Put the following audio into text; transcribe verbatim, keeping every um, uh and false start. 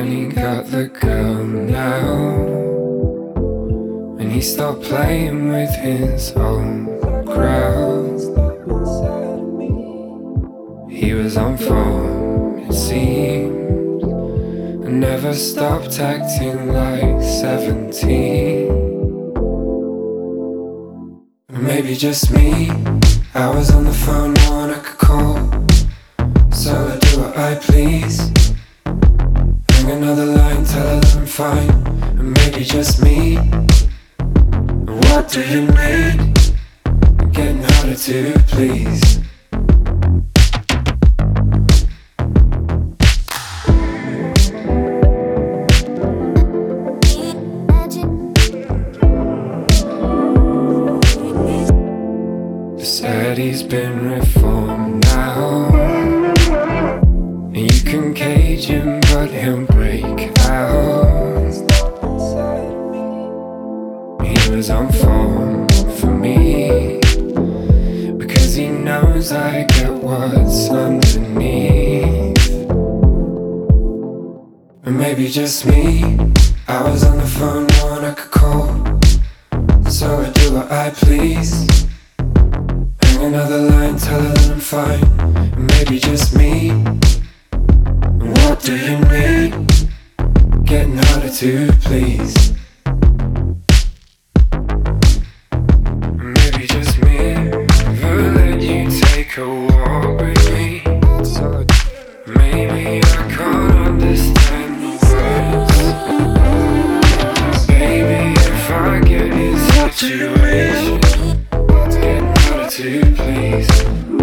finally got the girl now, and he stopped playing with his own crowd. He was on form, it seemed, and never stopped acting like seventeen. Maybe just me, I was on the phone, no one I could call, so I do what I please. Hang another line, tell her that I'm fine. And maybe just me, what do you need? I'm getting harder to please. Said he's been reformed now, and you can cage him but he'll break out. He was on form for me, because he knows I get what's underneath. And maybe just me, I was on the phone, no one I could call, so I do what I please. Another line, tell her that I'm fine. And maybe just me, and what do you need? Getting harder to please. And maybe just me, ever let you take a walk with me? Maybe I can't understand the words. Baby, if I get in situation, to please.